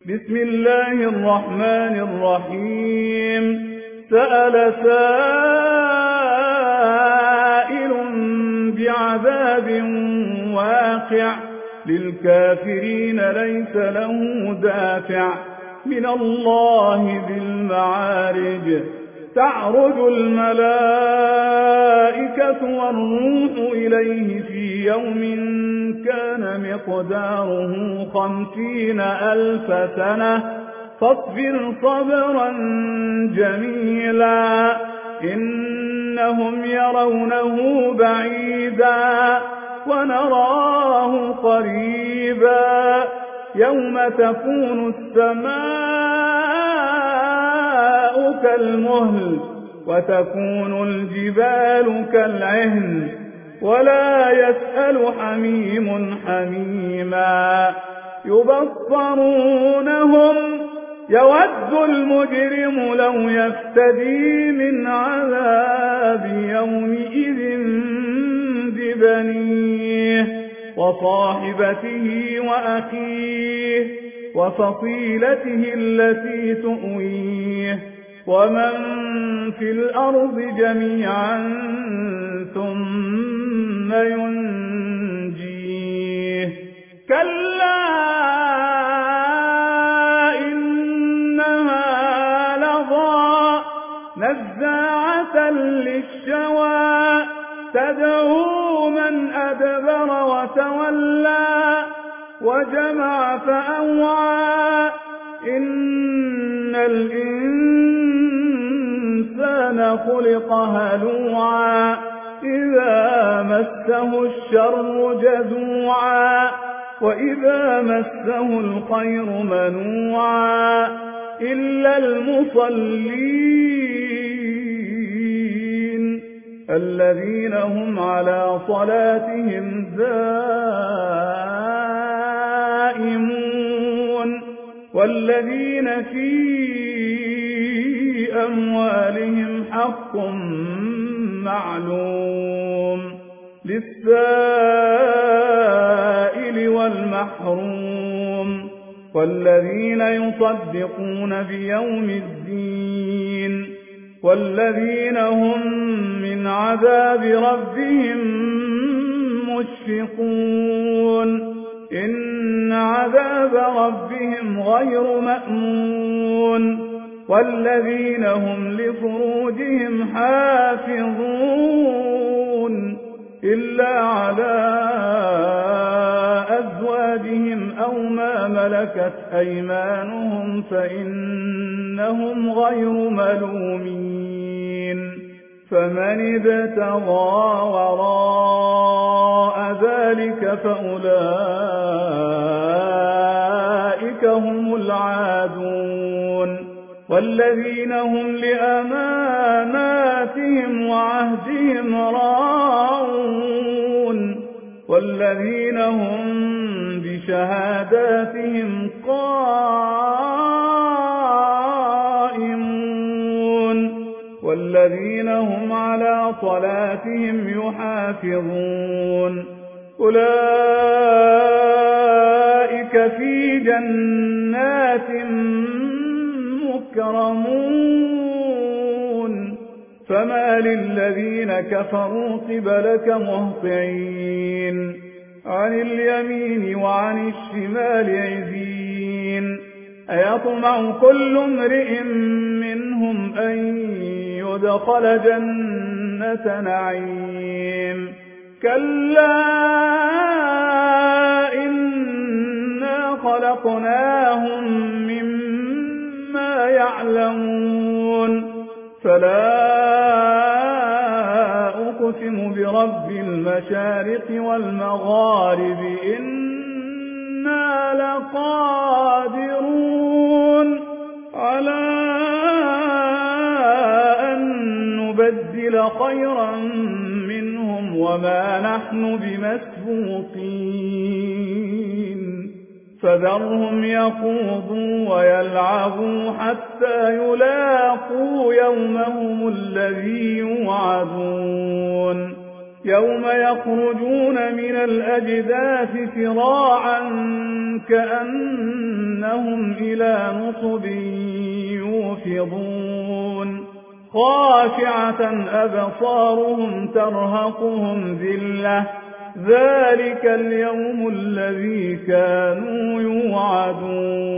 بسم الله الرحمن الرحيم. سأل سائل بعذاب واقع للكافرين ليس له دافع من الله ذي المعارج. تعرج الملائكة والروح إليه في يوم كان مقداره 50,000 سنة فاصبر صبرا جميلا إنهم يرونه بعيدا ونراه قريبا يوم تكون السماء كالمهل وتكون الجبال كالعهن ولا يسأل حميم حميما يبصرونهم يود المجرم لو يفتدي من عذاب يومئذ ببنيه وصاحبته وأخيه وفصيلته التي تؤويه ومن في الأرض جميعا ثم ينجيه كلا إنها لظى نزاعة للشوى تدعو من أدبر وتولى وجمع فأوعى إن الإنسان خلق هلوعا إذا مسه الشر جزوعا وإذا مسه الخير منوعا إلا المصلين الذين هم على صلاتهم دائمون والذين في أموالهم حق معلوم للسائل والمحروم والذين يصدقون بيوم الدين والذين هم من عذاب ربهم مشفقون إن عذاب ربهم غير مأمون والذين هم لفروجهم حافظون إلا على أزواجهم أو ما ملكت أيمانهم فإنهم غير ملومين فمن ابتغى وراء ذلك فأولئك هم العادون والذين هم لأماناتهم وعهدهم راعون والذين هم بشهاداتهم قائمون والذين هم على صلاتهم يحافظون أولئك في جنات مكرمون فما للذين كفروا قبلك مهطعين عن اليمين وعن الشمال عزين أيطمع كل امرئ منهم أن يدخل جنة نعيم كلا إنا خلقناهم مما يعلمون فلا أقسم برب المشارق والمغارب إنا لقادرون على أن نبدل خيرا منهم وما نحن بمسبوقين فذرهم يخوضوا ويلعبوا حتى يلاقوا يومهم الذي يوعدون يوم يخرجون من الأجداث سراعا كأنهم إلى نصب يوفضون خاشعة أبصارهم ترهقهم ذلة ذلك اليوم الذي كانوا يوعدون